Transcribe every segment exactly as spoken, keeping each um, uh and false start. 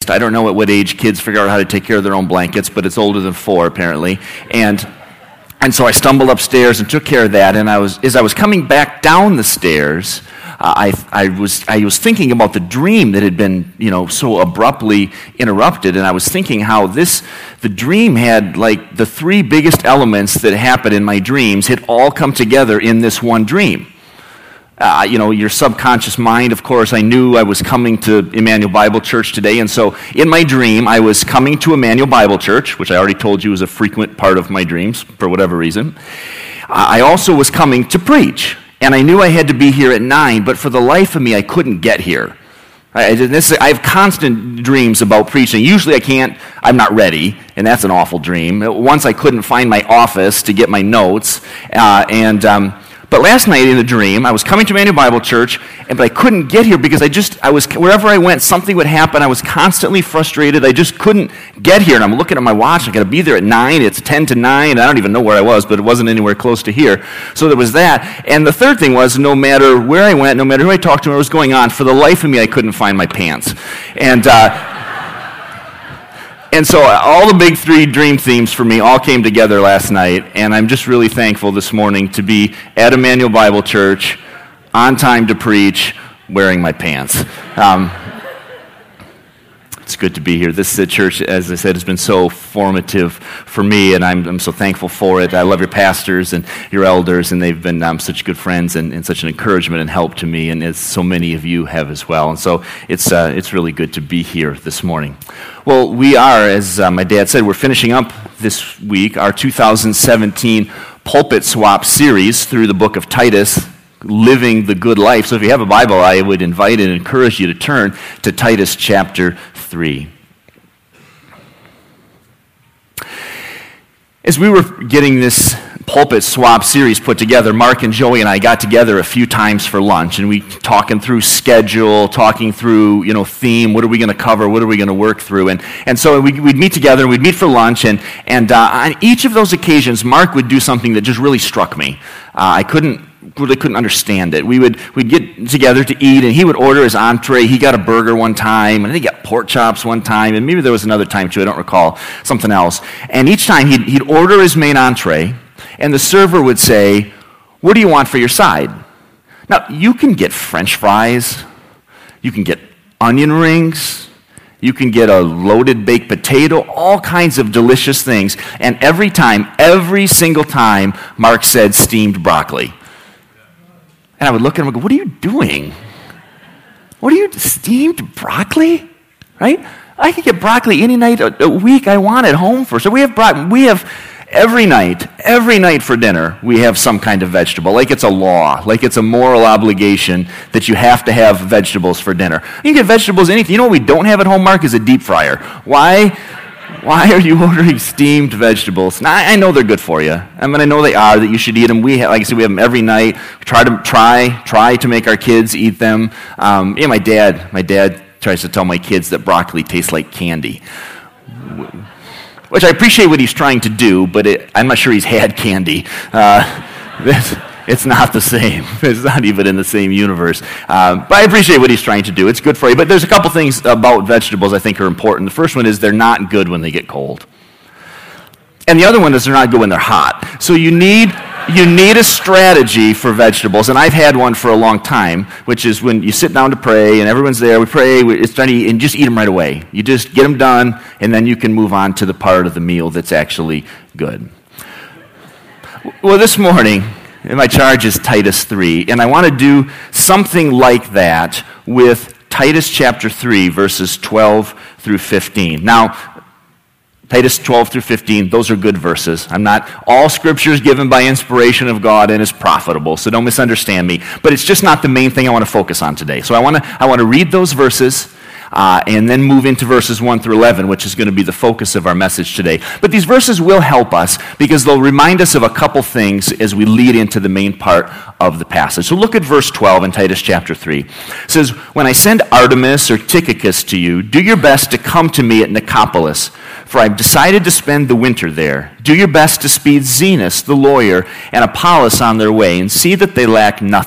first. I don't know at what age kids figure out how to take care of their own blankets, but it's older than four apparently. And and so I stumbled upstairs and took care of that. And I was as I was coming back down the stairs, uh, I I was I was thinking about the dream that had been, you know, so abruptly interrupted. And I was thinking how this the dream had, like, the three biggest elements that happened in my dreams had all come together in this one dream. Uh, you know, your subconscious mind, of course, I knew I was coming to Emmanuel Bible Church today, and so in my dream, I was coming to Emmanuel Bible Church, which I already told you is a frequent part of my dreams, for whatever reason. Uh, I also was coming to preach, and I knew I had to be here at nine, but for the life of me, I couldn't get here. I, this, I have constant dreams about preaching. Usually I can't, I'm not ready, and that's an awful dream. Once I couldn't find my office to get my notes, uh, and... Um, But last night in a dream, I was coming to Emmanuel Bible Church, and but I couldn't get here because I just, I was, wherever I went, something would happen. I was constantly frustrated. I just couldn't get here, and I'm looking at my watch. I got to be there at nine. It's ten to nine. I don't even know where I was, but it wasn't anywhere close to here. So there was that. And the third thing was, no matter where I went, no matter who I talked to, what was going on, for the life of me, I couldn't find my pants. And, uh, And so all the big three dream themes for me all came together last night, and I'm just really thankful this morning to be at Emmanuel Bible Church, on time to preach, wearing my pants. Um, it's good to be here. This uh, church, as I said, has been so formative for me, and I'm, I'm so thankful for it. I love your pastors and your elders, and they've been um, such good friends and, and such an encouragement and help to me, and as so many of you have as well. And so it's uh, it's really good to be here this morning. Well, we are, as uh, my dad said, we're finishing up this week our two thousand seventeen Pulpit Swap series through the book of Titus, Living the Good Life. So if you have a Bible, I would invite and encourage you to turn to Titus chapter three. As we were getting this Pulpit Swap series put together, Mark and Joey and I got together a few times for lunch, and we talking through schedule, talking through, you know, theme, what are we going to cover, what are we going to work through, and and so we, we'd meet together, we'd meet for lunch, and and uh, on each of those occasions, Mark would do something that just really struck me. Uh, I couldn't really couldn't understand it. We would we'd get together to eat, and he would order his entree. He got a burger one time, and he got pork chops one time, and maybe there was another time too. I don't recall, something else. And each time he'd he'd order his main entree, and the server would say, "What do you want for your side?" Now, you can get French fries, you can get onion rings, you can get a loaded baked potato, all kinds of delicious things. And every time, every single time, Mark said steamed broccoli. And I would look at him and go, "What are you doing? What are you, steamed broccoli?" Right? I could get broccoli any night a, a week I want at home for. So we have broccoli. We have every night, every night for dinner, we have some kind of vegetable. Like it's a law, like it's a moral obligation that you have to have vegetables for dinner. You can get vegetables, anything. You know what we don't have at home, Mark, is a deep fryer. Why? Why are you ordering steamed vegetables? Now, I know they're good for you. I mean, I know they are, that you should eat them. We have, like I said, we have them every night. We try to try try to make our kids eat them. Um, yeah, my dad, my dad tries to tell my kids that broccoli tastes like candy, which I appreciate what he's trying to do, but it, I'm not sure he's had candy. Uh, It's not the same. It's not even in the same universe. Um, but I appreciate what he's trying to do. It's good for you. But there's a couple things about vegetables I think are important. The first one is they're not good when they get cold. And the other one is they're not good when they're hot. So you need you need a strategy for vegetables. And I've had one for a long time, which is when you sit down to pray and everyone's there, we pray, we, it's done, and just eat them right away. You just get them done, and then you can move on to the part of the meal that's actually good. Well, this morning, and my charge is Titus three, and I want to do something like that with Titus chapter three, verses twelve through fifteen. Now, Titus twelve through fifteen, those are good verses. I'm not, all scripture is given by inspiration of God and is profitable, so don't misunderstand me. But it's just not the main thing I want to focus on today. So I want to I want to read those verses, Uh, and then move into verses one through eleven, which is going to be the focus of our message today. But these verses will help us because they'll remind us of a couple things as we lead into the main part of the passage. So look at verse twelve in Titus chapter three. It says, "When I send Artemas or Tychicus to you, do your best to come to me at Nicopolis, for I've decided to spend the winter there. Do your best to speed Zenas, the lawyer, and Apollos on their way, and see that they lack nothing.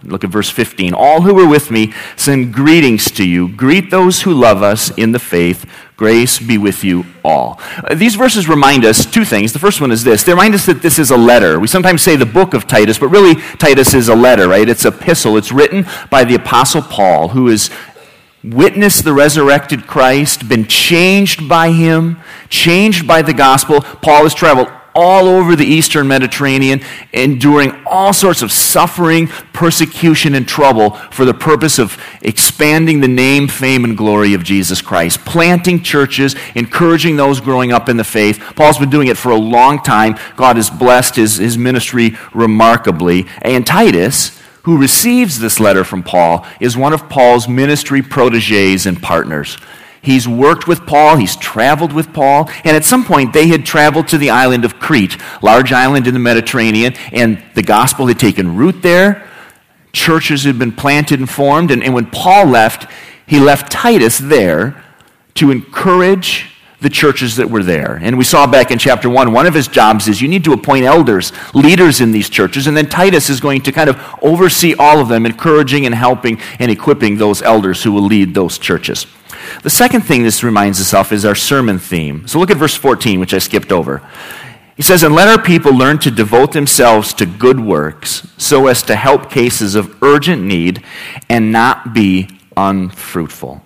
Look at verse fifteen. All who were with me send greetings to you. Greet those who love us in the faith. Grace be with you all. Uh, these verses remind us two things. The first one is this. They remind us that this is a letter. We sometimes say the book of Titus, but really Titus is a letter, right? It's an epistle. It's written by the Apostle Paul, who has witnessed the resurrected Christ, been changed by him, changed by the gospel. Paul has traveled all over the Eastern Mediterranean, enduring all sorts of suffering, persecution, and trouble for the purpose of expanding the name, fame, and glory of Jesus Christ, planting churches, encouraging those growing up in the faith. Paul's been doing it for a long time. God has blessed his, his ministry remarkably. And Titus, who receives this letter from Paul, is one of Paul's ministry proteges and partners. He's worked with Paul, he's traveled with Paul, and at some point they had traveled to the island of Crete, large island in the Mediterranean, and the gospel had taken root there. Churches had been planted and formed, and, and when Paul left, he left Titus there to encourage the churches that were there. And we saw back in chapter one, one of his jobs is you need to appoint elders, leaders in these churches, and then Titus is going to kind of oversee all of them, encouraging and helping and equipping those elders who will lead those churches. The second thing this reminds us of is our sermon theme. So look at verse fourteen, which I skipped over. He says, and let our people learn to devote themselves to good works so as to help cases of urgent need and not be unfruitful.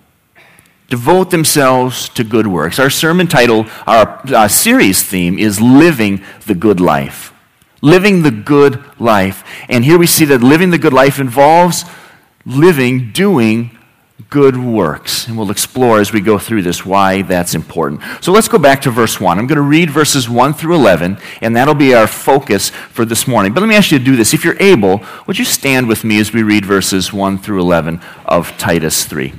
Devote themselves to good works. Our sermon title, our uh, series theme is Living the Good Life. Living the Good Life. And here we see that living the good life involves living, doing good works. And we'll explore as we go through this why that's important. So let's go back to verse one. I'm going to read verses one through eleven, and that'll be our focus for this morning. But let me ask you to do this. If you're able, would you stand with me as we read verses one through eleven of Titus three?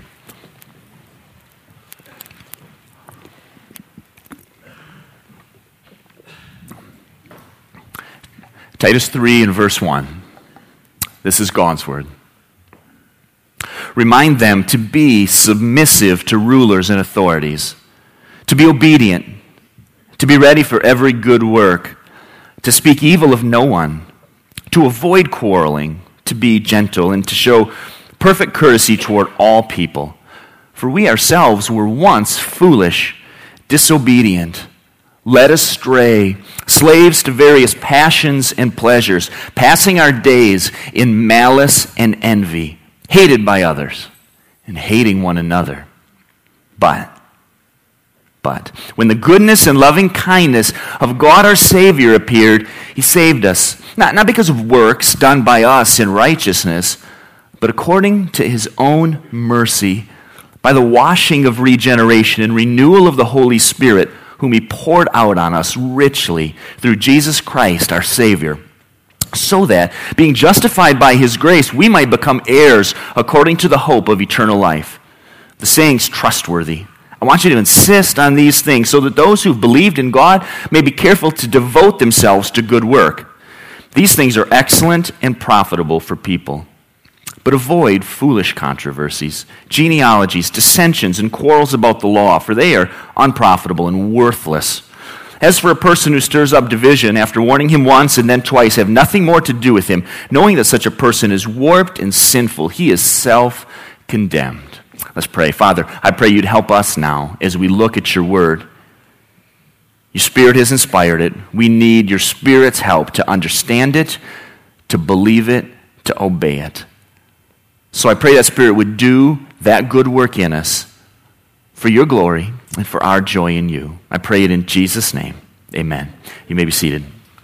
Titus three and verse one. This is God's word. Remind them to be submissive to rulers and authorities, to be obedient, to be ready for every good work, to speak evil of no one, to avoid quarreling, to be gentle, and to show perfect courtesy toward all people. For we ourselves were once foolish, disobedient, led astray, slaves to various passions and pleasures, passing our days in malice and envy, hated by others, and hating one another. But, but, when the goodness and loving kindness of God our Savior appeared, He saved us, not, not because of works done by us in righteousness, but according to His own mercy, by the washing of regeneration and renewal of the Holy Spirit, whom He poured out on us richly through Jesus Christ our Savior, so that, being justified by His grace, we might become heirs according to the hope of eternal life. The saying's trustworthy. I want you to insist on these things so that those who've believed in God may be careful to devote themselves to good work. These things are excellent and profitable for people. But avoid foolish controversies, genealogies, dissensions, and quarrels about the law, for they are unprofitable and worthless. As for a person who stirs up division, after warning him once and then twice, have nothing more to do with him, knowing that such a person is warped and sinful. He is self-condemned. Let's pray. Father, I pray you'd help us now as we look at your word. Your Spirit has inspired it. We need your Spirit's help to understand it, to believe it, to obey it. So I pray that Spirit would do that good work in us for your glory and for our joy in you. I pray it in Jesus' name. Amen. You may be seated.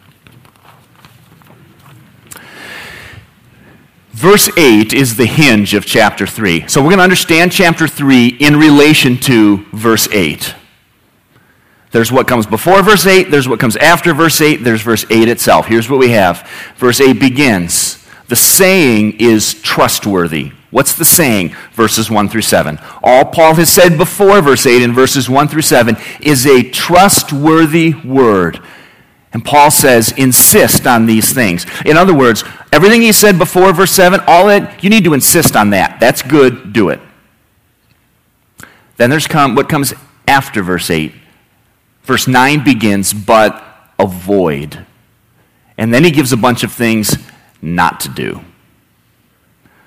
Verse eight is the hinge of chapter three. So we're going to understand chapter three in relation to verse eight. There's what comes before verse eight, there's what comes after verse eight, there's verse eight itself. Here's what we have. Verse eight begins. The saying is trustworthy. What's the saying? Verses one through seven. All Paul has said before verse eight in verses one through seven is a trustworthy word. And Paul says, insist on these things. In other words, everything he said before verse seven, all that, you need to insist on that. That's good, do it. Then there's come, what comes after verse eight. Verse nine begins, but avoid. And then he gives a bunch of things not to do.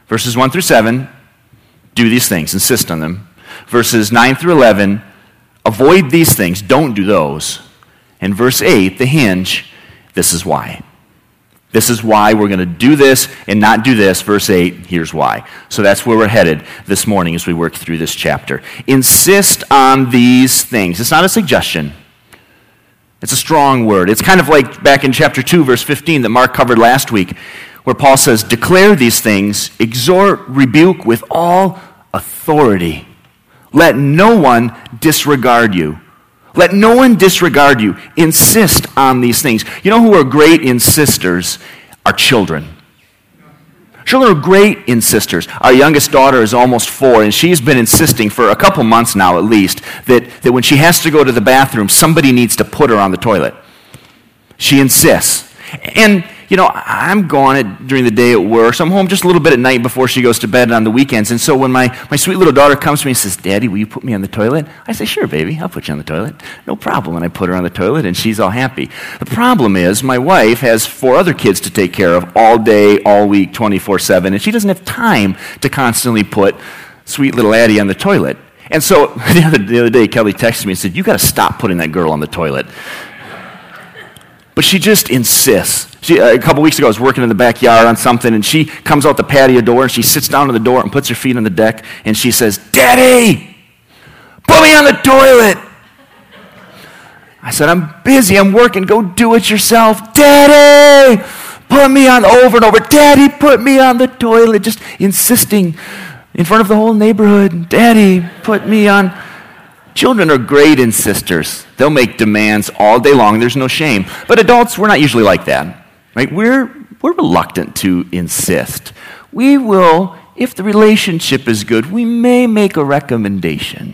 Verses one through seven, do these things, insist on them. Verses nine through eleven, avoid these things, don't do those. And verse eight, the hinge, this is why. This is why we're going to do this and not do this. Verse eight, here's why. So that's where we're headed this morning as we work through this chapter. Insist on these things. It's not a suggestion. It's a strong word. It's kind of like back in chapter two, verse fifteen that Mark covered last week, where Paul says, declare these things, exhort, rebuke with all authority. Let no one disregard you. Let no one disregard you. Insist on these things. You know who are great insisters? Our children. Children are great insisters. Our youngest daughter is almost four, and she's been insisting for a couple months now at least that, that when she has to go to the bathroom, somebody needs to put her on the toilet. She insists. And, you know, I'm gone at, during the day at work, so I'm home just a little bit at night before she goes to bed on the weekends. And so when my, my sweet little daughter comes to me and says, Daddy, will you put me on the toilet? I say, sure, baby, I'll put you on the toilet. No problem. And I put her on the toilet, and she's all happy. The problem is my wife has four other kids to take care of all day, all week, twenty-four seven, and she doesn't have time to constantly put sweet little Addie on the toilet. And so the other, the other day, Kelly texted me and said, you got to stop putting that girl on the toilet. But she just insists. She, uh, a couple weeks ago, I was working in the backyard on something, and she comes out the patio door, and she sits down on the door and puts her feet on the deck, and she says, Daddy, put me on the toilet. I said, I'm busy, I'm working, go do it yourself. Daddy, put me on, over and over. Daddy, put me on the toilet. Just insisting in front of the whole neighborhood. Daddy, put me on. Children are great insisters. They'll make demands all day long. There's no shame. But adults, we're not usually like that. Right? We're, we're reluctant to insist. We will, if the relationship is good, we may make a recommendation.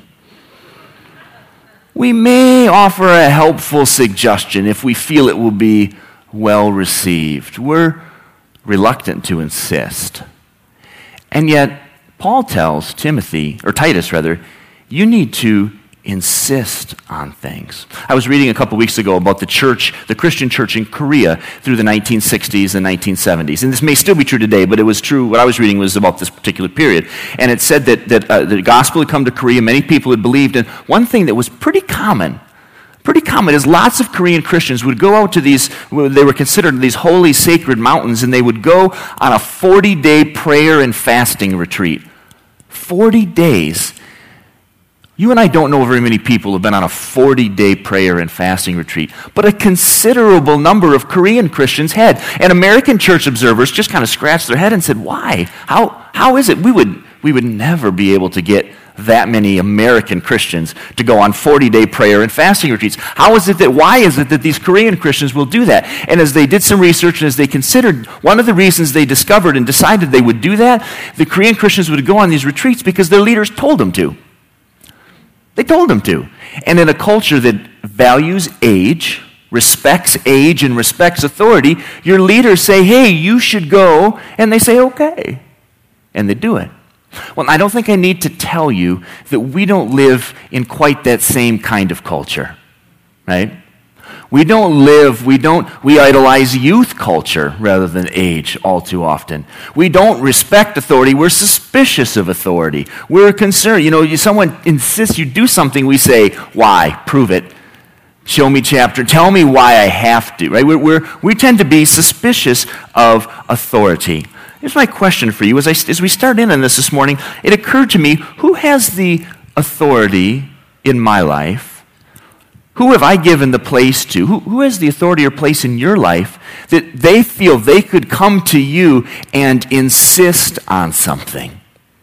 We may offer a helpful suggestion if we feel it will be well received. We're reluctant to insist. And yet, Paul tells Timothy, or Titus rather, you need to insist on things. I was reading a couple weeks ago about the church, the Christian church in Korea through the nineteen sixties and nineteen seventies. And this may still be true today, but it was true, what I was reading was about this particular period. And it said that, that uh, the gospel had come to Korea, many people had believed, and one thing that was pretty common, pretty common is lots of Korean Christians would go out to these, they were considered these holy sacred mountains, and they would go on a forty-day prayer and fasting retreat. forty days. You and I don't know very many people who have been on a forty-day prayer and fasting retreat, but a considerable number of Korean Christians had. And American church observers just kind of scratched their head and said, why? How, how is it? We would, we would never be able to get that many American Christians to go on forty-day prayer and fasting retreats. How is it that, why is it that these Korean Christians will do that? And as they did some research and as they considered, one of the reasons they discovered and decided they would do that, the Korean Christians would go on these retreats because their leaders told them to. They told them to. And in a culture that values age, respects age, and respects authority, your leaders say, hey, you should go, and they say, okay. And they do it. Well, I don't think I need to tell you that we don't live in quite that same kind of culture, right? We don't live, we don't, we idolize youth culture rather than age all too often. We don't respect authority, we're suspicious of authority. We're concerned, you know, someone insists you do something, we say, why? Prove it. Show me chapter, tell me why I have to, right? We're, we're, we tend to be suspicious of authority. Here's my question for you. As, I, as we start in on this this morning, it occurred to me, who has the authority in my life? Who have I given the place to? Who, who has the authority or place in your life that they feel they could come to you and insist on something?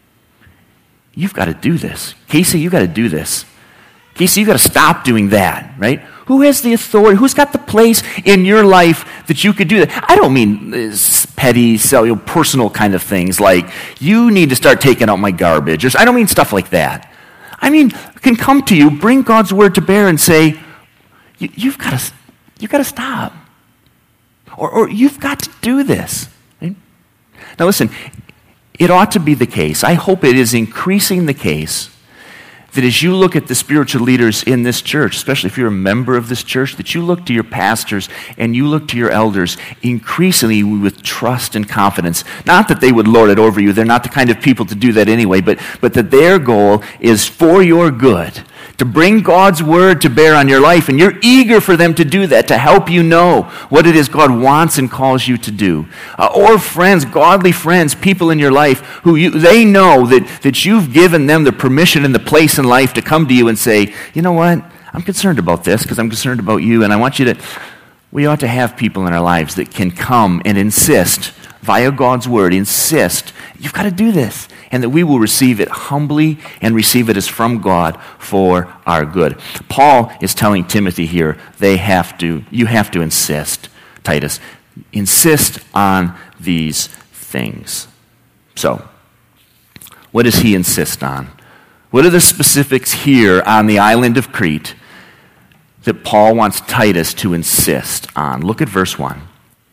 You've got to do this. Casey, you've got to do this. Casey, you've got to stop doing that, right? Who has the authority? Who's got the place in your life that you could do that? I don't mean this petty, personal kind of things like, you need to start taking out my garbage. I don't mean stuff like that. I mean, can come to you, bring God's word to bear and say, you, you've got to you've got to stop. Or, or you've got to do this. Right? Now listen, it ought to be the case, I hope it is increasing the case, that as you look at the spiritual leaders in this church, especially if you're a member of this church, that you look to your pastors and you look to your elders increasingly with trust and confidence. Not that they would lord it over you. They're not the kind of people to do that anyway, but, but that their goal is for your good, to bring God's word to bear on your life, and you're eager for them to do that, to help you know what it is God wants and calls you to do. Uh, or friends, godly friends, people in your life who you, they know that, that you've given them the permission and the place in life to come to you and say, you know what, I'm concerned about this because I'm concerned about you, and I want you to, we ought to have people in our lives that can come and insist, via God's word, insist, you've got to do this. And that we will receive it humbly and receive it as from God for our good. Paul is telling Timothy here, they have to, you have to insist, Titus, insist on these things. So, what does he insist on? What are the specifics here on the island of Crete that Paul wants Titus to insist on? Look at verse one.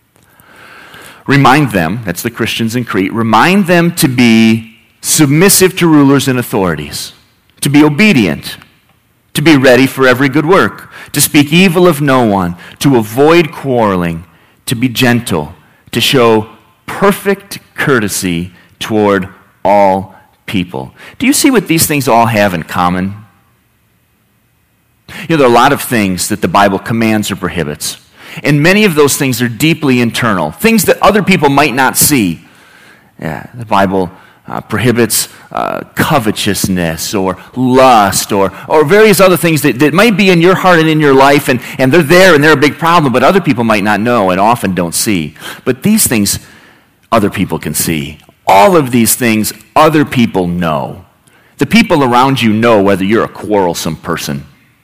Remind them, that's the Christians in Crete, remind them to be submissive to rulers and authorities, to be obedient, to be ready for every good work, to speak evil of no one, to avoid quarreling, to be gentle, to show perfect courtesy toward all people. Do you see what these things all have in common? You know, there are a lot of things that the Bible commands or prohibits, and many of those things are deeply internal, things that other people might not see. Yeah, the Bible Uh, prohibits uh, covetousness or lust or or various other things that, that might be in your heart and in your life, and, and they're there and they're a big problem, but other people might not know and often don't see. But these things other people can see. All of these things other people know. The people around you know whether you're a quarrelsome person.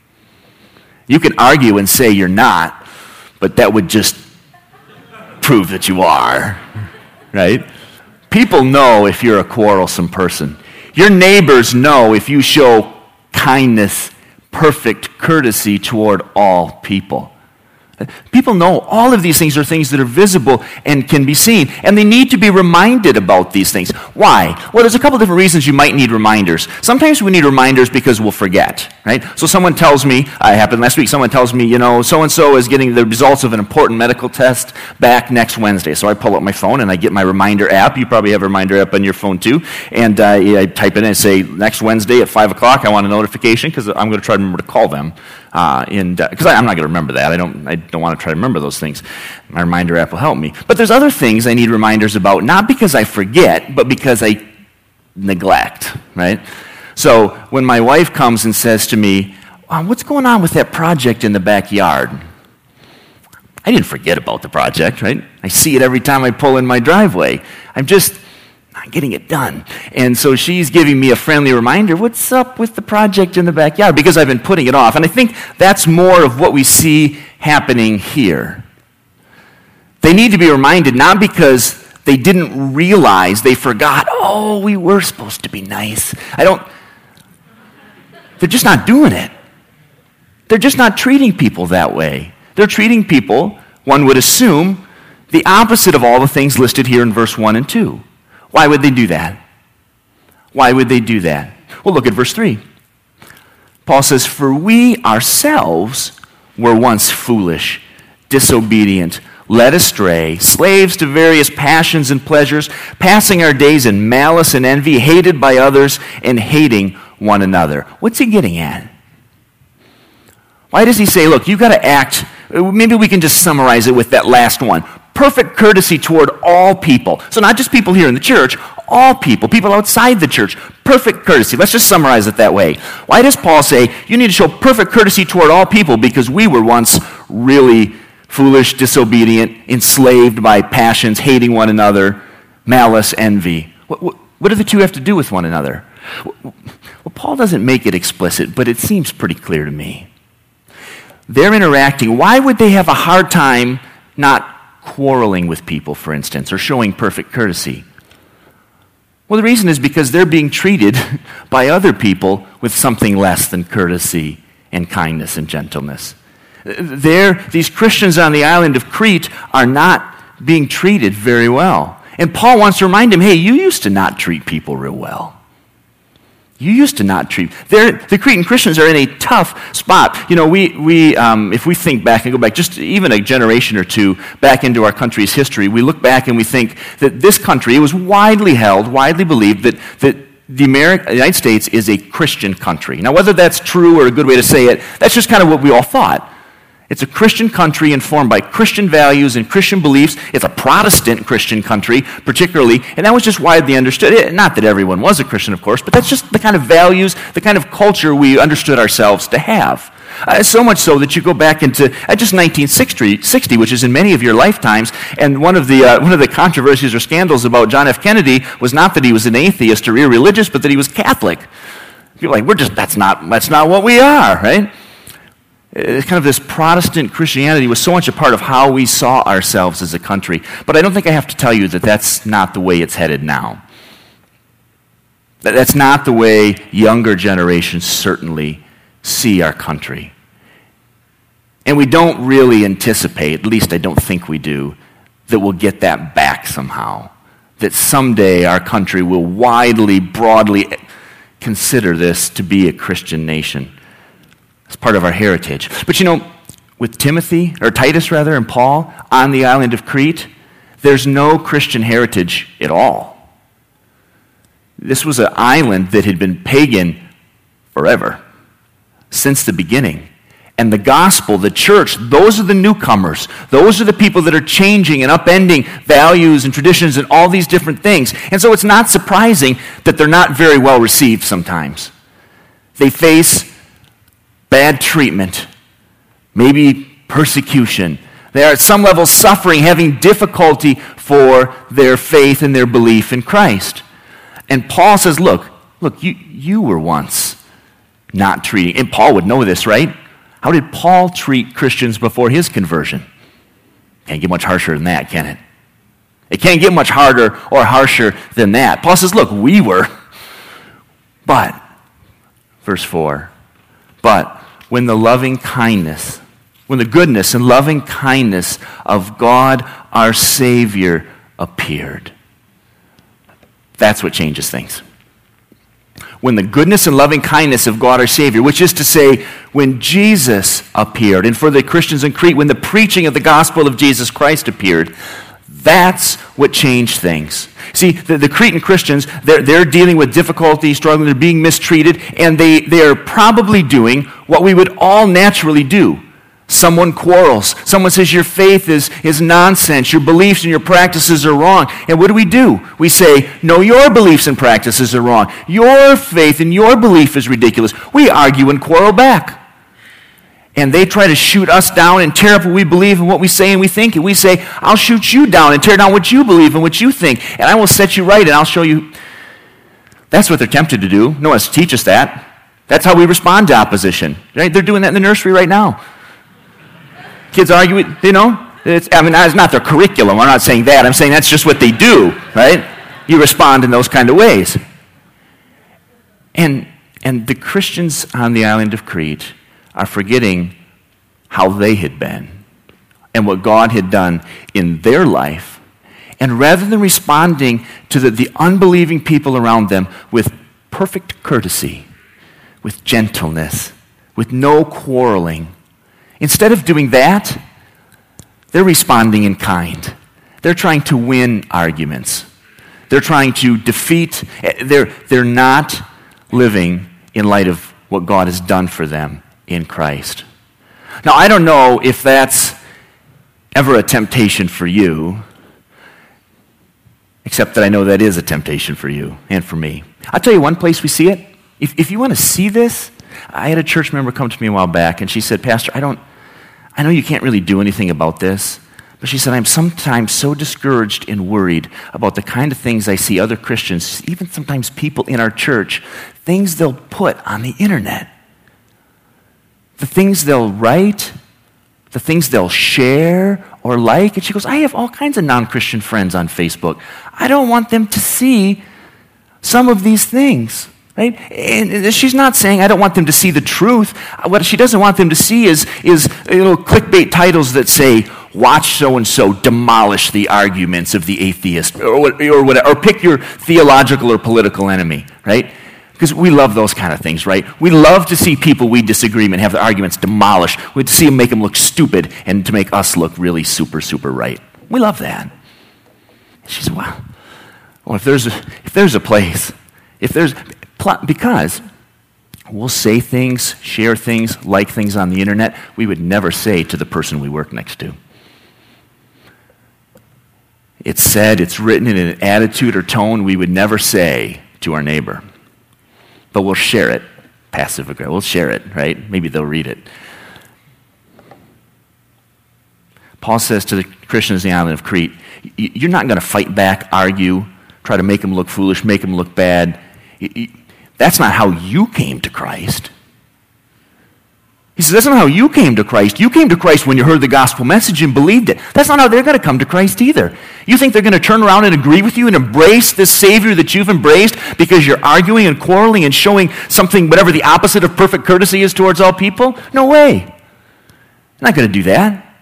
You can argue and say you're not, but that would just prove that you are, right? People know if you're a quarrelsome person. Your neighbors know if you show kindness, perfect courtesy toward all people. People know all of these things are things that are visible and can be seen, and they need to be reminded about these things. Why? Well, there's a couple different reasons you might need reminders. Sometimes we need reminders because we'll forget, right? So someone tells me, uh, it happened last week, someone tells me, you know, so-and-so is getting the results of an important medical test back next Wednesday. So I pull up my phone and I get my reminder app. You probably have a reminder app on your phone too. And uh, I type in and say, next Wednesday at five o'clock, I want a notification because I'm going to try to remember to call them. Uh, and because uh, I'm not going to remember that. I don't I don't want to try to remember those things. My reminder app will help me. But there's other things I need reminders about, not because I forget, but because I neglect, right? So when my wife comes and says to me, oh, what's going on with that project in the backyard? I didn't forget about the project, right? I see it every time I pull in my driveway. I'm just not getting it done. And so she's giving me a friendly reminder, what's up with the project in the backyard? Because I've been putting it off. And I think that's more of what we see happening here. They need to be reminded, not because they didn't realize, they forgot, oh, we were supposed to be nice. I don't, they're just not doing it. They're just not treating people that way. They're treating people, one would assume, the opposite of all the things listed here in verse one and two. Why would they do that? Why would they do that? Well, look at verse three. Paul says, for we ourselves were once foolish, disobedient, led astray, slaves to various passions and pleasures, passing our days in malice and envy, hated by others and hating one another. What's he getting at? Why does he say, look, you've got to act, maybe we can just summarize it with that last one. Perfect courtesy toward all people. So not just people here in the church, all people, people outside the church. Perfect courtesy. Let's just summarize it that way. Why does Paul say you need to show perfect courtesy toward all people? Because we were once really foolish, disobedient, enslaved by passions, hating one another, malice, envy. What, what, what do the two have to do with one another? Well, Paul doesn't make it explicit, but it seems pretty clear to me. They're interacting. Why would they have a hard time not quarreling with people, for instance, or showing perfect courtesy? Well, the reason is because they're being treated by other people with something less than courtesy and kindness and gentleness. They're, these Christians on the island of Crete are not being treated very well. And Paul wants to remind them, hey, you used to not treat people real well. You used to not treat. They're, the Cretan Christians are in a tough spot. You know, we, we um, if we think back and go back just even a generation or two back into our country's history, we look back and we think that this country, it was widely held, widely believed that, that the America, the United States is a Christian country. Now, whether that's true or a good way to say it, that's just kind of what we all thought. It's a Christian country informed by Christian values and Christian beliefs. It's a Protestant Christian country, particularly, and that was just widely understood. Not that everyone was a Christian, of course, but that's just the kind of values, the kind of culture we understood ourselves to have. Uh, so much so that you go back into uh, just nineteen sixty, which is in many of your lifetimes, and one of the uh, one of the controversies or scandals about John F. Kennedy was not that he was an atheist or irreligious, but that he was Catholic. You're like, we're just that's not that's not what we are, right? It's kind of this Protestant Christianity was so much a part of how we saw ourselves as a country. But I don't think I have to tell you that that's not the way it's headed now. That's not the way younger generations certainly see our country. And we don't really anticipate, at least I don't think we do, that we'll get that back somehow. That someday our country will widely, broadly consider this to be a Christian nation. It's part of our heritage. But you know, with Timothy, or Titus rather, and Paul on the island of Crete, there's no Christian heritage at all. This was an island that had been pagan forever, since the beginning. And the gospel, the church, those are the newcomers. Those are the people that are changing and upending values and traditions and all these different things. And so it's not surprising that they're not very well received sometimes. They face bad treatment, maybe persecution. They are at some level suffering, having difficulty for their faith and their belief in Christ. And Paul says, look, look, you, you were once not treating, and Paul would know this, right? How did Paul treat Christians before his conversion? Can't get much harsher than that, can it? It can't get much harder or harsher than that. Paul says, look, we were, but, verse four, but when the loving kindness, when the goodness and loving kindness of God our Savior appeared. That's what changes things. When the goodness and loving kindness of God our Savior, which is to say, when Jesus appeared, and for the Christians in Crete, when the preaching of the gospel of Jesus Christ appeared, that's what changed things. See, the, the Cretan Christians, they're, they're dealing with difficulty, struggling, they're being mistreated, and they, they are probably doing what we would all naturally do. Someone quarrels. Someone says your faith is, is nonsense. Your beliefs and your practices are wrong. And what do we do? We say, no, your beliefs and practices are wrong. Your faith and your belief is ridiculous. We argue and quarrel back. And they try to shoot us down and tear up what we believe and what we say and we think. And we say, I'll shoot you down and tear down what you believe and what you think. And I will set you right and I'll show you. That's what they're tempted to do. No one has to teach us that. That's how we respond to opposition. Right? They're doing that in the nursery right now. Kids argue, you know. It's, I mean, it's not their curriculum. I'm not saying that. I'm saying that's just what they do, right? You respond in those kind of ways. And, and the Christians on the island of Crete are forgetting how they had been and what God had done in their life. And rather than responding to the, the unbelieving people around them with perfect courtesy, with gentleness, with no quarreling, instead of doing that, they're responding in kind. They're trying to win arguments. They're trying to defeat, they're, they're not living in light of what God has done for them in Christ. Now, I don't know if that's ever a temptation for you, except that I know that is a temptation for you and for me. I'll tell you one place we see it. If, if you want to see this, I had a church member come to me a while back, and she said, Pastor, I don't, I know you can't really do anything about this, but she said, I'm sometimes so discouraged and worried about the kind of things I see other Christians, even sometimes people in our church, things they'll put on the internet. The things they'll write, the things they'll share or like. And she goes, I have all kinds of non-Christian friends on Facebook. I don't want them to see some of these things. Right? And she's not saying I don't want them to see the truth. What she doesn't want them to see is, is little clickbait titles that say, watch so-and-so demolish the arguments of the atheist, or, or, whatever, or pick your theological or political enemy, right? Because we love those kind of things, right? We love to see people we disagree with and have the arguments demolished. We like to see them make them look stupid and to make us look really super, super right. We love that. She said, wow. Well, if there's a, if there's a place, if there's, because we'll say things, share things, like things on the internet we would never say to the person we work next to. It's said, it's written in an attitude or tone we would never say to our neighbor. But we'll share it, passive aggressive. We'll share it, right? Maybe they'll read it. Paul says to the Christians in the island of Crete, you're not going to fight back, argue, try to make them look foolish, make them look bad. That's not how you came to Christ. He says, that's not how you came to Christ. You came to Christ when you heard the gospel message and believed it. That's not how they're going to come to Christ either. You think they're going to turn around and agree with you and embrace this Savior that you've embraced because you're arguing and quarreling and showing something, whatever the opposite of perfect courtesy is towards all people? No way. You're not going to do that.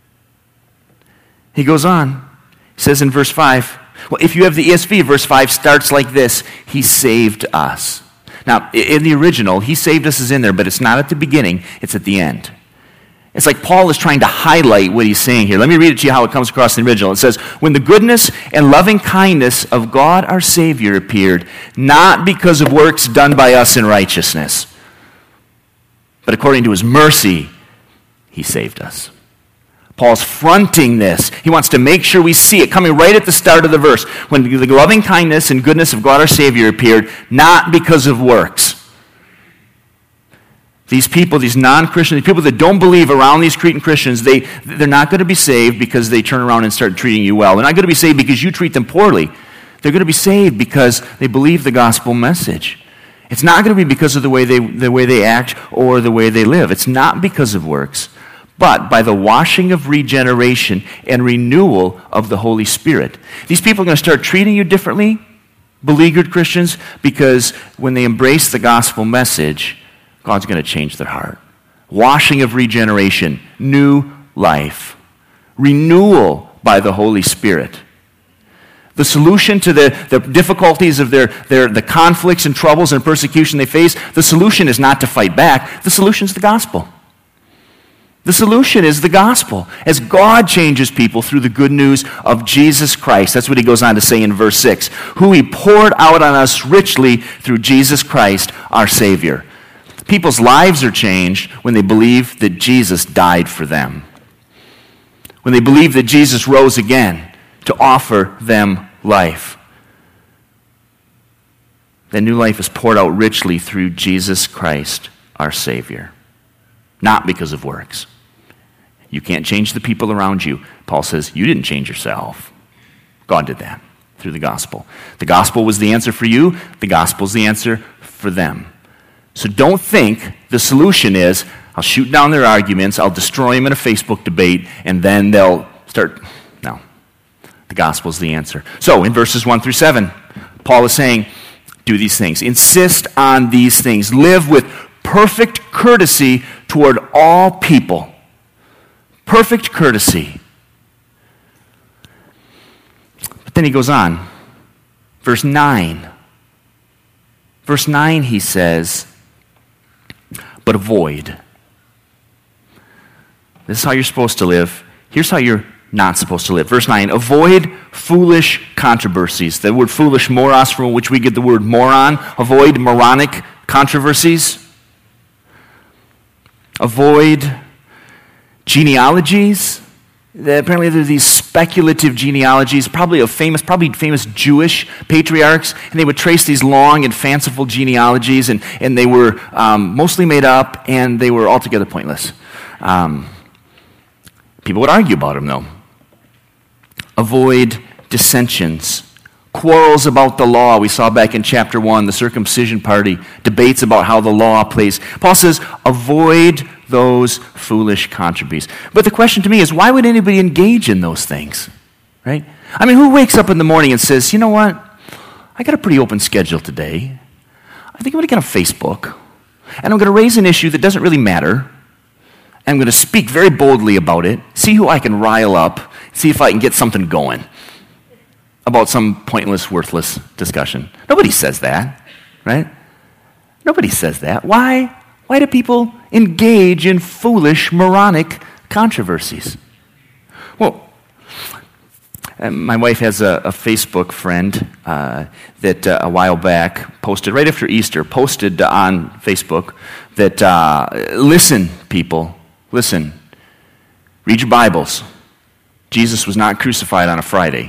He goes on. He says in verse five, well, if you have the E S V, verse five starts like this, He saved us. Now, in the original, He saved us is in there, but it's not at the beginning, it's at the end. It's like Paul is trying to highlight what he's saying here. Let me read it to you how it comes across in the original. It says, when the goodness and loving kindness of God our Savior appeared, not because of works done by us in righteousness, but according to His mercy, He saved us. Paul's fronting this. He wants to make sure we see it coming right at the start of the verse. When the loving kindness and goodness of God our Savior appeared, not because of works. These people, these non-Christians, these people that don't believe around these Cretan Christians, they, they're not going to be saved because they turn around and start treating you well. They're not going to be saved because you treat them poorly. They're going to be saved because they believe the gospel message. It's not going to be because of the way they, the way they act or the way they live. It's not because of works, but by the washing of regeneration and renewal of the Holy Spirit. These people are going to start treating you differently, beleaguered Christians, because when they embrace the gospel message, God's going to change their heart. Washing of regeneration, new life, renewal by the Holy Spirit. The solution to the, the difficulties of their, their the conflicts and troubles and persecution they face, the solution is not to fight back. The solution is the gospel. The solution is the gospel, as God changes people through the good news of Jesus Christ. That's what he goes on to say in verse six, who He poured out on us richly through Jesus Christ, our Savior. People's lives are changed when they believe that Jesus died for them, when they believe that Jesus rose again to offer them life. That new life is poured out richly through Jesus Christ, our Savior, not because of works. You can't change the people around you. Paul says, you didn't change yourself. God did that through the gospel. The gospel was the answer for you. The gospel is the answer for them. So don't think the solution is, I'll shoot down their arguments, I'll destroy them in a Facebook debate, and then they'll start. No. The gospel is the answer. So in verses one through seven, Paul is saying, do these things. Insist on these things. Live with perfect courtesy toward all people. Perfect courtesy. But then he goes on. Verse nine. Verse nine, he says, but avoid. This is how you're supposed to live. Here's how you're not supposed to live. Verse nine, avoid foolish controversies. The word foolish, moros, from which we get the word moron. Avoid moronic controversies. Avoid genealogies. Apparently there are these speculative genealogies, probably of famous, probably famous Jewish patriarchs, and they would trace these long and fanciful genealogies, and, and they were um, mostly made up, and they were altogether pointless. Um, people would argue about them, though. Avoid dissensions. Quarrels about the law. We saw back in chapter one, the circumcision party, debates about how the law plays. Paul says, avoid those foolish controversies. But the question to me is, why would anybody engage in those things? Right? I mean, who wakes up in the morning and says, you know what? I got a pretty open schedule today. I think I'm going to get on Facebook, and I'm going to raise an issue that doesn't really matter. I'm going to speak very boldly about it, see who I can rile up, see if I can get something going about some pointless, worthless discussion. Nobody says that, right? Nobody says that. Why? Why do people engage in foolish, moronic controversies? Well, uh, my wife has a, a Facebook friend uh, that uh, a while back posted, right after Easter, posted on Facebook that, uh, listen, people, listen, read your Bibles. Jesus was not crucified on a Friday.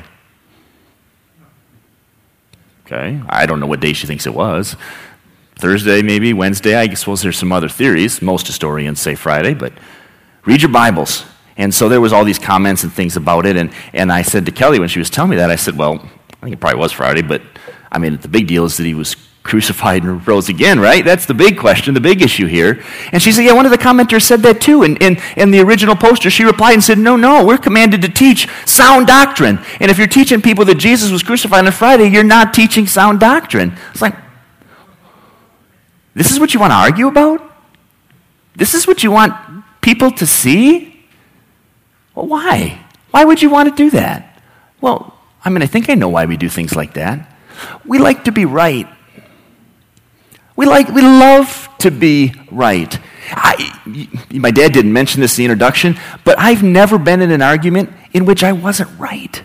Okay, I don't know what day she thinks it was. Thursday, maybe, Wednesday. I suppose there's some other theories. Most historians say Friday, but read your Bibles. And so there was all these comments and things about it, and, and I said to Kelly when she was telling me that, I said, well, I think it probably was Friday, but I mean, the big deal is that he was crucified and rose again, right? That's the big question, the big issue here. And she said, yeah, one of the commenters said that too. And in, in the original poster, she replied and said, no, no, we're commanded to teach sound doctrine. And if you're teaching people that Jesus was crucified on a Friday, you're not teaching sound doctrine. It's like, this is what you want to argue about? This is what you want people to see? Well, why? Why would you want to do that? Well, I mean, I think I know why we do things like that. We like to be right. We like, we love to be right. I, my dad didn't mention this in the introduction, but I've never been in an argument in which I wasn't right.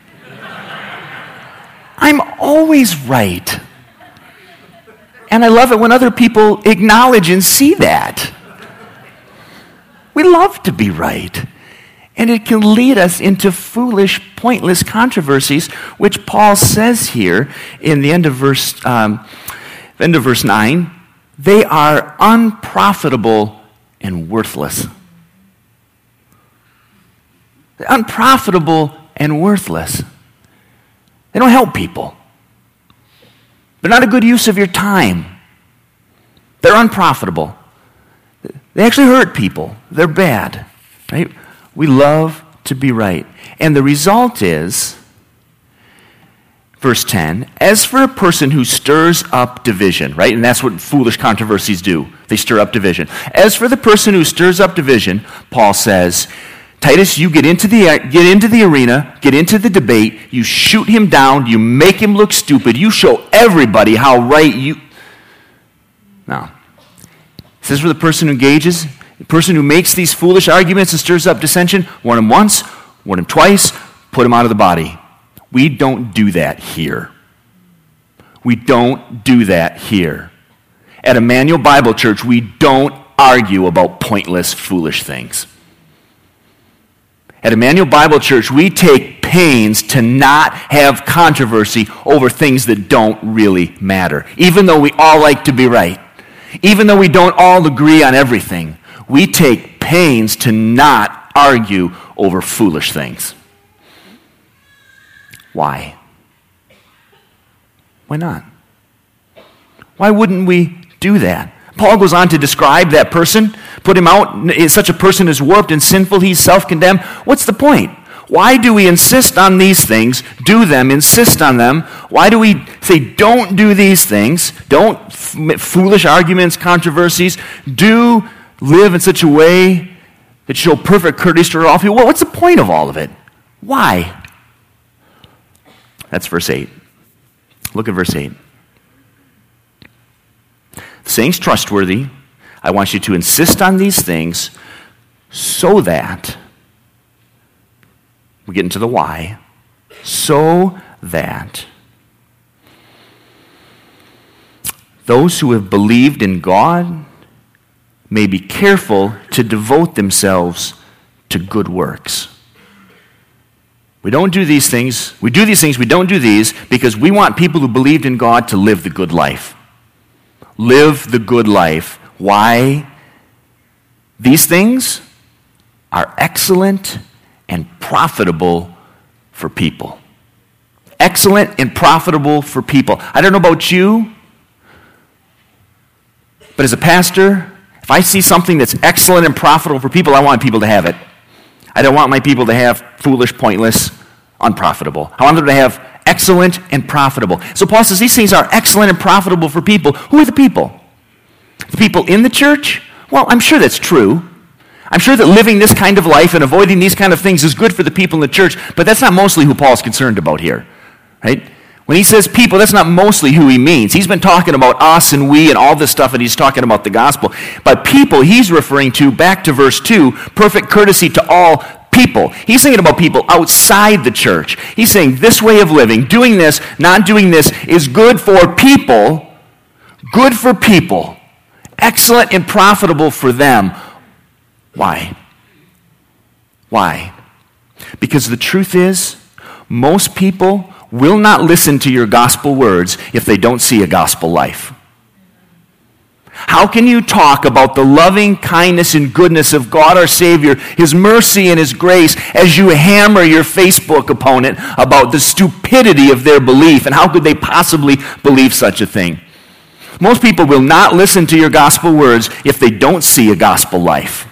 I'm always right. And I love it when other people acknowledge and see that. We love to be right. And it can lead us into foolish, pointless controversies, which Paul says here in the end of verse um, end of verse nine. They are unprofitable and worthless. They're unprofitable and worthless. They don't help people. They're not a good use of your time. They're unprofitable. They actually hurt people. They're bad, right? We love to be right. And the result is, verse ten, as for a person who stirs up division, right? And that's what foolish controversies do. They stir up division. As for the person who stirs up division, Paul says, Titus, you get into the get into the arena, get into the debate, you shoot him down, you make him look stupid, you show everybody how right you... Now, it says for the person who engages, the person who makes these foolish arguments and stirs up dissension, warn him once, warn him twice, put him out of the body. We don't do that here. We don't do that here. At Emmanuel Bible Church, we don't argue about pointless, foolish things. At Emmanuel Bible Church, we take pains to not have controversy over things that don't really matter, even though we all like to be right. Even though we don't all agree on everything, we take pains to not argue over foolish things. Why? Why not? Why wouldn't we do that? Paul goes on to describe that person, put him out. Such a person is warped and sinful, he's self-condemned. What's the point? Why do we insist on these things, do them, insist on them? Why do we say don't do these things, don't f- foolish arguments, controversies, do live in such a way that show perfect courtesy to all people? Well, what's the point of all of it? Why? That's verse eight. Look at verse eight. The saying's trustworthy. I want you to insist on these things so that, we get into the why, so that those who have believed in God may be careful to devote themselves to good works. We don't do these things. We do these things, we don't do these because we want people who believed in God to live the good life. Live the good life. Why? These things are excellent and profitable for people. Excellent and profitable for people. I don't know about you, but as a pastor, if I see something that's excellent and profitable for people, I want people to have it. I don't want my people to have foolish, pointless, unprofitable. I want them to have excellent and profitable. So Paul says these things are excellent and profitable for people. Who are the people? The people in the church? Well, I'm sure that's true. I'm sure that living this kind of life and avoiding these kind of things is good for the people in the church, but that's not mostly who Paul's concerned about here, right? When he says people, that's not mostly who he means. He's been talking about us and we and all this stuff, and he's talking about the gospel. But people, he's referring to, back to verse two, perfect courtesy to all people. He's thinking about people outside the church. He's saying this way of living, doing this, not doing this, is good for people, good for people, excellent and profitable for them. Why? Why? Because the truth is, most people will not listen to your gospel words if they don't see a gospel life. How can you talk about the loving kindness and goodness of God our Savior, His mercy and His grace, as you hammer your Facebook opponent about the stupidity of their belief, and how could they possibly believe such a thing? Most people will not listen to your gospel words if they don't see a gospel life.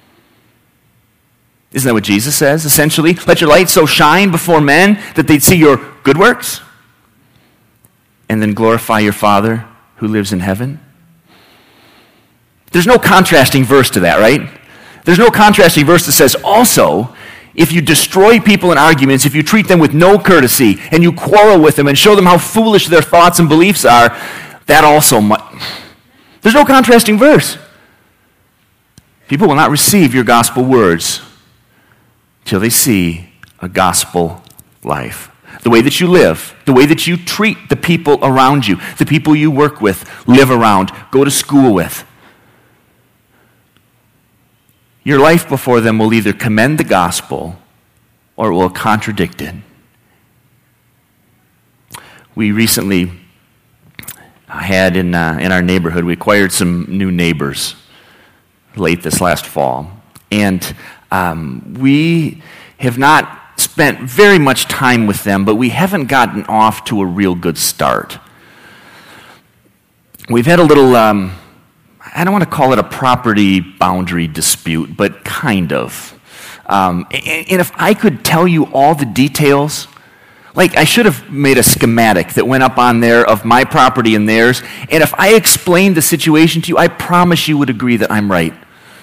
Isn't that what Jesus says, essentially? Let your light so shine before men that they'd see your good works and then glorify your Father who lives in heaven. There's no contrasting verse to that, right? There's no contrasting verse that says, also, if you destroy people in arguments, if you treat them with no courtesy, and you quarrel with them and show them how foolish their thoughts and beliefs are, that also mu-. There's no contrasting verse. People will not receive your gospel words till they see a gospel life. The way that you live, the way that you treat the people around you, the people you work with, live around, go to school with. Your life before them will either commend the gospel or it will contradict it. We recently had in, uh, in our neighborhood, we acquired some new neighbors late this last fall. And um, we have not spent very much time with them, but we haven't gotten off to a real good start. We've had a little, um, I don't want to call it a property boundary dispute, but kind of. Um, and, and if I could tell you all the details, like I should have made a schematic that went up on there of my property and theirs, and if I explained the situation to you, I promise you would agree that I'm right.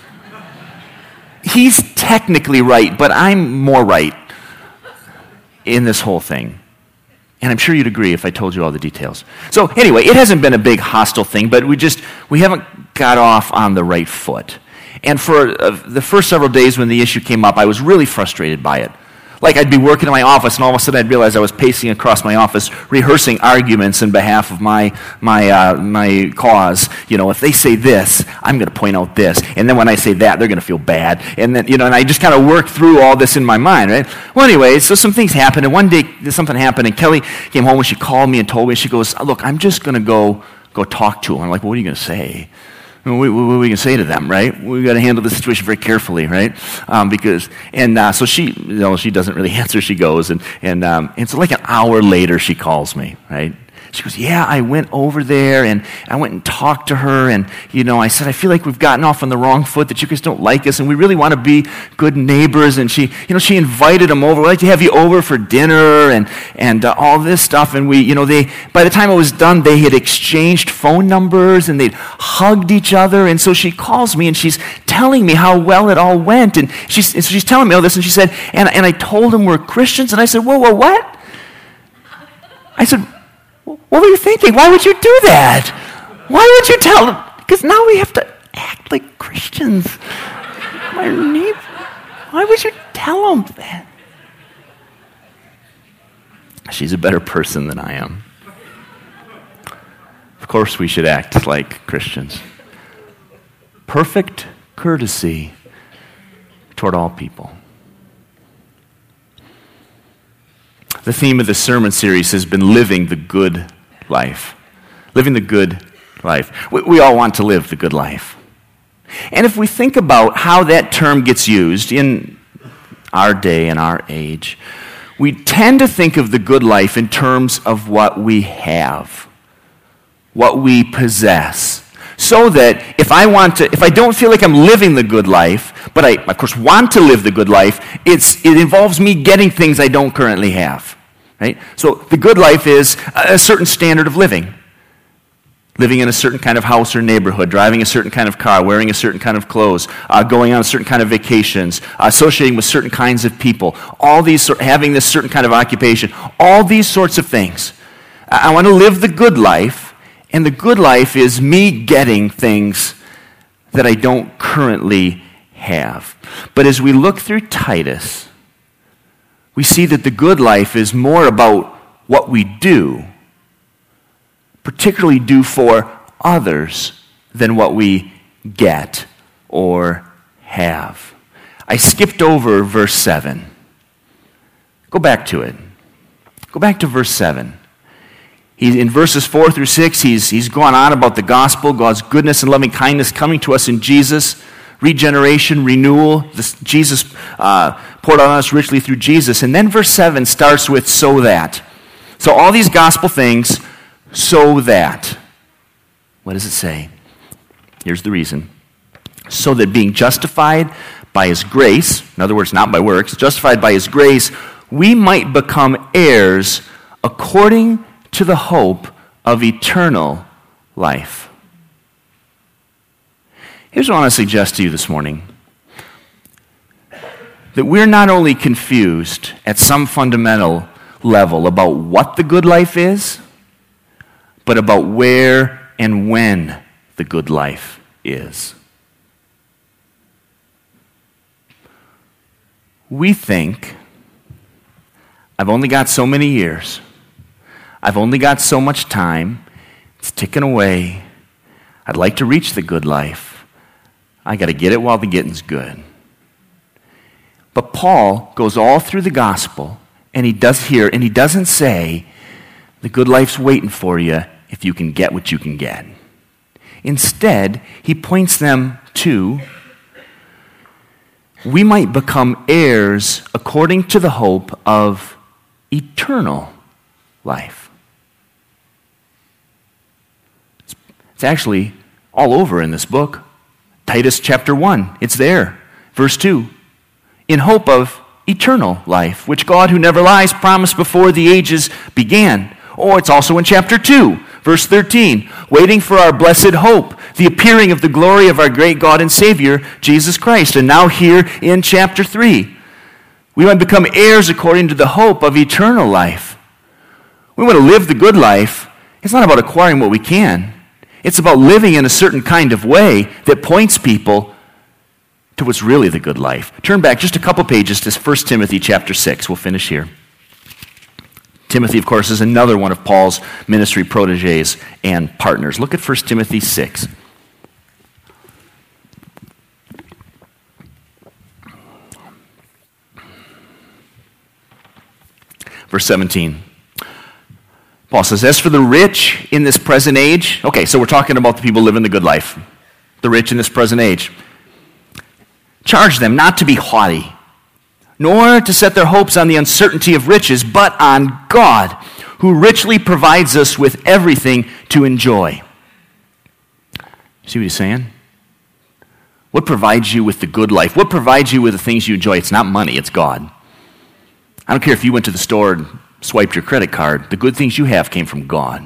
He's technically right, but I'm more right in this whole thing. And I'm sure you'd agree if I told you all the details. So anyway, it hasn't been a big hostile thing, but we just, we haven't got off on the right foot. And for uh, the first several days when the issue came up, I was really frustrated by it. Like I'd be working in my office, and all of a sudden I'd realize I was pacing across my office, rehearsing arguments in behalf of my my uh, my cause. You know, if they say this, I'm going to point out this, and then when I say that, they're going to feel bad. And then, you know, and I just kind of worked through all this in my mind, right? Well, anyway, so some things happened, and one day something happened, and Kelly came home and she called me and told me, she goes, "Look, I'm just going to go go talk to him." I'm like, well, "What are you going to say?" What, what, what are we going to say to them, right? We've got to handle the situation very carefully, right? Um, because, and uh, so she, you know, she doesn't really answer. She goes, and and um, and so like an hour later, she calls me, right? She goes, "Yeah, I went over there, and I went and talked to her, and, you know, I said, I feel like we've gotten off on the wrong foot, that you guys don't like us, and we really want to be good neighbors." And she, you know, she invited them over. "We'd like to have you over for dinner," and and uh, all this stuff. And we, you know, they, by the time it was done, they had exchanged phone numbers, and they'd hugged each other. And so she calls me, and she's telling me how well it all went. And she's, and so she's telling me all this, and she said, and, and I told them we're Christians, and I said, whoa, whoa, what? I said, "What were you thinking? Why would you do that? Why would you tell them?" Because now we have to act like Christians. My neighbor. Why would you tell them that? She's a better person than I am. Of course we should act like Christians. Perfect courtesy toward all people. The theme of this sermon series has been living the good life. Living the good life. We, we all want to live the good life. And if we think about how that term gets used in our day and our age, we tend to think of the good life in terms of what we have, what we possess. So that if I want to, if I don't feel like I'm living the good life, but I, of course, want to live the good life, it's it involves me getting things I don't currently have, right? So the good life is a certain standard of living. Living in a certain kind of house or neighborhood, driving a certain kind of car, wearing a certain kind of clothes, uh, going on a certain kind of vacations, uh, associating with certain kinds of people, all these, having this certain kind of occupation, all these sorts of things. I, I want to live the good life, and the good life is me getting things that I don't currently have. But as we look through Titus, we see that the good life is more about what we do, particularly do for others, than what we get or have. I skipped over verse seven. Go back to it. Go back to verse seven. He, in verses four through six, he's, he's gone on about the gospel, God's goodness and loving kindness coming to us in Jesus, regeneration, renewal. This, Jesus uh, poured on us richly through Jesus. And then verse seven starts with so that. So all these gospel things, so that. What does it say? Here's the reason. So that being justified by his grace, in other words, not by works, justified by his grace, we might become heirs according to the hope of eternal life. Here's what I want to suggest to you this morning. That we're not only confused at some fundamental level about what the good life is, but about where and when the good life is. We think, I've only got so many years. I've only got so much time. It's ticking away. I'd like to reach the good life. I got to get it while the getting's good. But Paul goes all through the gospel, and he does here, and he doesn't say, the good life's waiting for you if you can get what you can get. Instead, he points them to, we might become heirs according to the hope of eternal life. It's actually all over in this book. Titus chapter one, it's there. Verse two, in hope of eternal life, which God who never lies promised before the ages began. Or it's also in chapter two, verse thirteen, waiting for our blessed hope, the appearing of the glory of our great God and Savior, Jesus Christ. And now here in chapter three, we want to become heirs according to the hope of eternal life. We want to live the good life. It's not about acquiring what we can. It's about living in a certain kind of way that points people to what's really the good life. Turn back just a couple pages to First Timothy chapter six. We'll finish here. Timothy, of course, is another one of Paul's ministry proteges and partners. Look at First Timothy six. Verse seventeen. Paul says, as for the rich in this present age, okay, so we're talking about the people living the good life, the rich in this present age. Charge them not to be haughty, nor to set their hopes on the uncertainty of riches, but on God, who richly provides us with everything to enjoy. See what he's saying? What provides you with the good life? What provides you with the things you enjoy? It's not money, it's God. I don't care if you went to the store and swiped your credit card. The good things you have came from God.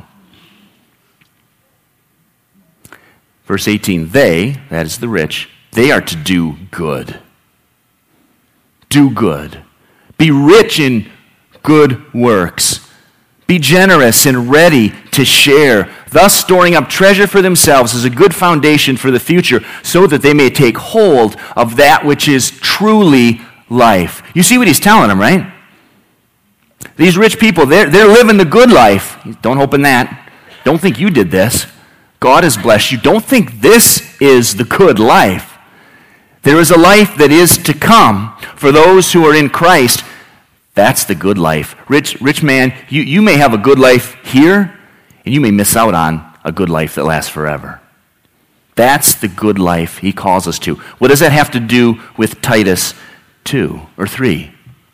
Verse eighteen, they, that is the rich, they are to do good. Do good. Be rich in good works. Be generous and ready to share, thus storing up treasure for themselves as a good foundation for the future, so that they may take hold of that which is truly life. You see what he's telling them, right? These rich people, they're, they're living the good life. Don't open that. Don't think you did this. God has blessed you. Don't think this is the good life. There is a life that is to come for those who are in Christ. That's the good life. Rich, rich man, you, you may have a good life here, and you may miss out on a good life that lasts forever. That's the good life he calls us to. What does that have to do with Titus two or three?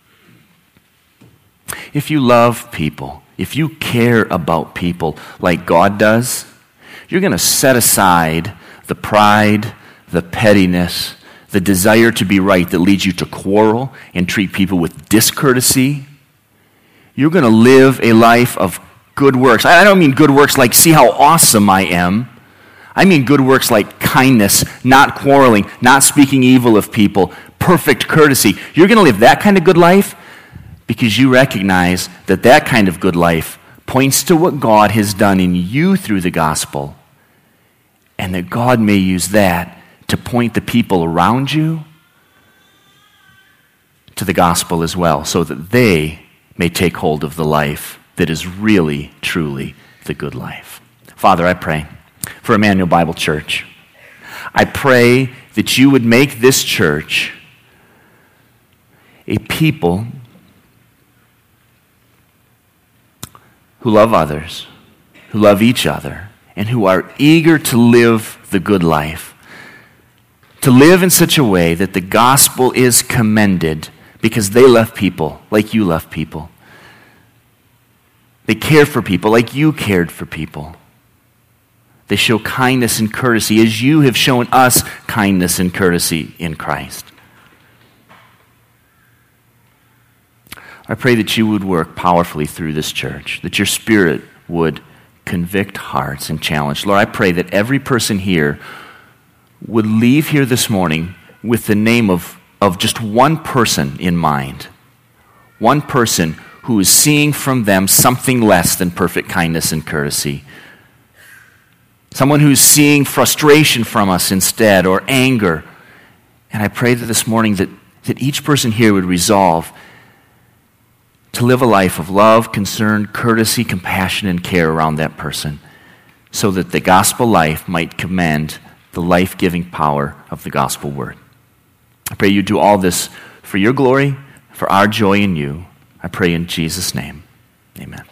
If you love people, if you care about people like God does, you're going to set aside the pride, the pettiness, the desire to be right that leads you to quarrel and treat people with discourtesy. You're going to live a life of good works. I don't mean good works like see how awesome I am. I mean good works like kindness, not quarreling, not speaking evil of people, perfect courtesy. You're going to live that kind of good life because you recognize that that kind of good life points to what God has done in you through the gospel, and that God may use that to point the people around you to the gospel as well, so that they may take hold of the life that is really, truly the good life. Father, I pray for Emmanuel Bible Church. I pray that you would make this church a people who love others, who love each other, and who are eager to live the good life. To live in such a way that the gospel is commended because they love people like you love people. They care for people like you cared for people. They show kindness and courtesy as you have shown us kindness and courtesy in Christ. I pray that you would work powerfully through this church, that your Spirit would convict hearts and challenge. Lord, I pray that every person here would leave here this morning with the name of, of just one person in mind. One person who is seeing from them something less than perfect kindness and courtesy. Someone who's seeing frustration from us instead, or anger. And I pray that this morning that, that each person here would resolve to live a life of love, concern, courtesy, compassion, and care around that person, so that the gospel life might commend the life-giving power of the gospel word. I pray you do all this for your glory, for our joy in you. I pray in Jesus' name. Amen.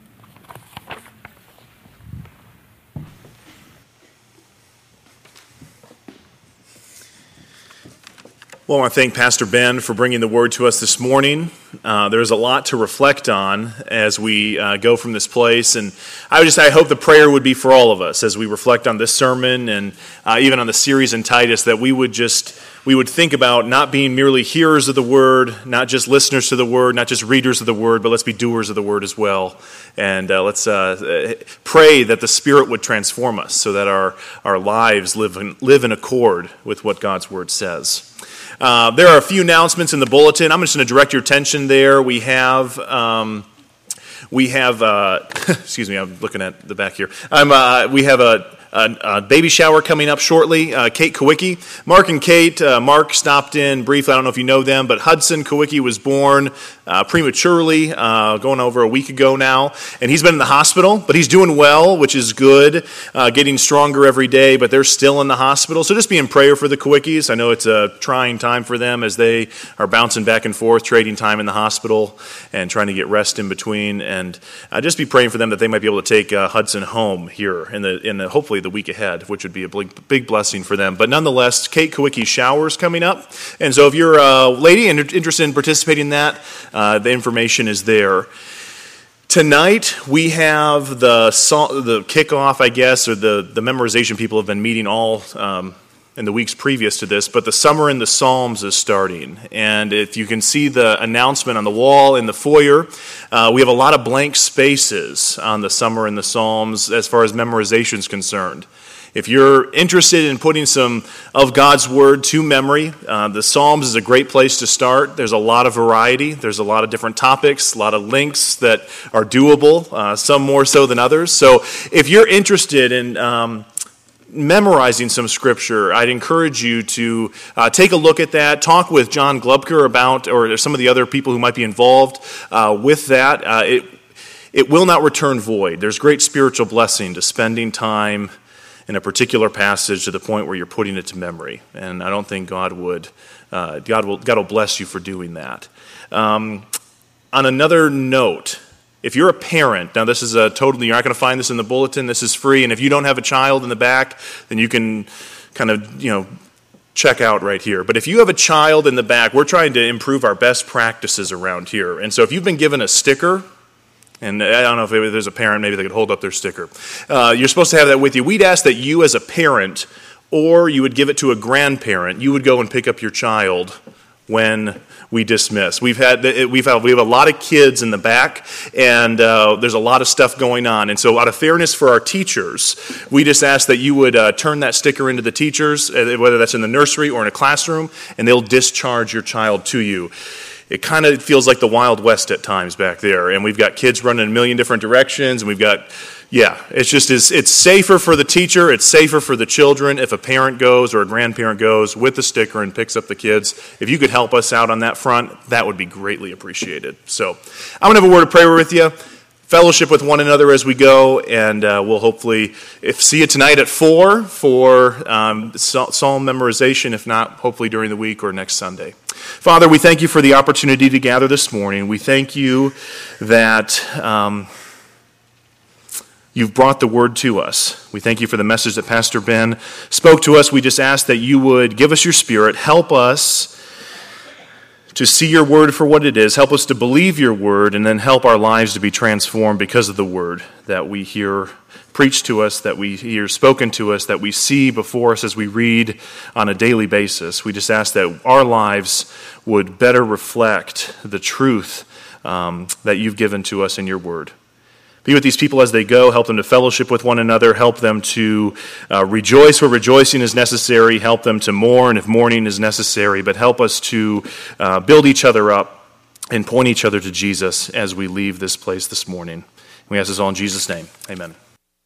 Well, I want to thank Pastor Ben for bringing the word to us this morning. Uh, there's a lot to reflect on as we uh, go from this place, and I would just I hope the prayer would be for all of us as we reflect on this sermon and uh, even on the series in Titus, that we would just we would think about not being merely hearers of the word, not just listeners to the word, not just readers of the word, but let's be doers of the word as well. And uh, let's uh, pray that the Spirit would transform us so that our our lives live in, live in accord with what God's word says. Uh, there are a few announcements in the bulletin. I'm just going to direct your attention there. We have, um, we have. Uh, excuse me, I'm looking at the back here. I'm. Uh, we have a, a, a baby shower coming up shortly. Uh, Kate Kowicki, Mark and Kate. Uh, Mark stopped in briefly. I don't know if you know them, but Hudson Kowicki was born uh, prematurely, uh, going over a week ago now, and he's been in the hospital, but he's doing well, which is good. Uh, getting stronger every day, but they're still in the hospital. So just be in prayer for the Kowickis. I know it's a trying time for them as they are bouncing back and forth, trading time in the hospital and trying to get rest in between. And uh, just be praying for them that they might be able to take uh, Hudson home here in the in the, hopefully the week ahead, which would be a big, big blessing for them. But nonetheless, Kate Kowicki's shower's coming up, and so if you're a lady and interested in participating in that, uh, the information is there. Tonight, we have the the kickoff, I guess, or the, the memorization people have been meeting all um, in the weeks previous to this, but the Summer in the Psalms is starting. And if you can see the announcement on the wall in the foyer, uh, we have a lot of blank spaces on the Summer in the Psalms as far as memorization is concerned. If you're interested in putting some of God's Word to memory, uh, the Psalms is a great place to start. There's a lot of variety. There's a lot of different topics, a lot of links that are doable, uh, some more so than others. So if you're interested in um, memorizing some Scripture, I'd encourage you to uh, take a look at that, talk with John Glubker about, or some of the other people who might be involved uh, with that. Uh, it, it will not return void. There's great spiritual blessing to spending time in a particular passage to the point where you're putting it to memory, and I don't think God would. Uh, God will. God will bless you for doing that. Um, on another note, if you're a parent, now this is a totally. You're not going to find this in the bulletin. This is free, and if you don't have a child in the back, then you can kind of you know check out right here. But if you have a child in the back, we're trying to improve our best practices around here, and so if you've been given a sticker. And I don't know if there's a parent, maybe they could hold up their sticker. Uh, you're supposed to have that with you. We'd ask that you as a parent, or you would give it to a grandparent, you would go and pick up your child when we dismiss. We've had we've had, we have a lot of kids in the back, and uh, there's a lot of stuff going on. And so out of fairness for our teachers, we just ask that you would uh, turn that sticker into the teachers, whether that's in the nursery or in a classroom, and they'll discharge your child to you. it kind of feels like the Wild West at times back there. And we've got kids running in a million different directions, and we've got, yeah, it's just, it's, it's safer for the teacher, it's safer for the children if a parent goes or a grandparent goes with the sticker and picks up the kids. If you could help us out on that front, that would be greatly appreciated. So I'm going to have a word of prayer with you, fellowship with one another as we go, and uh, we'll hopefully if see you tonight at four for um, psalm memorization, if not, hopefully during the week or next Sunday. Father, we thank you for the opportunity to gather this morning. We thank you that um, you've brought the word to us. We thank you for the message that Pastor Ben spoke to us. We just ask that you would give us your Spirit, help us to see your word for what it is, help us to believe your word, and then help our lives to be transformed because of the word that we hear preached to us, that we hear spoken to us, that we see before us as we read on a daily basis. We just ask that our lives would better reflect the truth um, that you've given to us in your word. Be with these people as they go. Help them to fellowship with one another. Help them to uh, rejoice where rejoicing is necessary. Help them to mourn if mourning is necessary. But help us to uh, build each other up and point each other to Jesus as we leave this place this morning. We ask this all in Jesus' name. Amen.